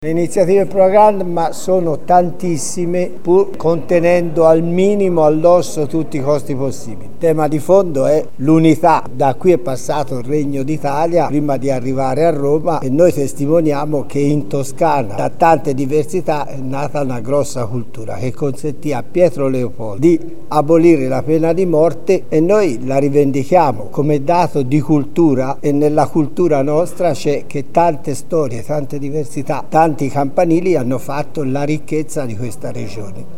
Le iniziative programma sono tantissime, pur contenendo al minimo all'osso tutti i costi possibili. Il tema di fondo è l'unità. Da qui è passato il Regno d'Italia prima di arrivare a Roma e noi testimoniamo che in Toscana, da tante diversità, è nata una grossa cultura che consentì a Pietro Leopoldo di abolire la pena di morte e noi la rivendichiamo come dato di cultura, e nella cultura nostra c'è che tante storie, tante diversità, tanti campanili hanno fatto la ricchezza di questa regione.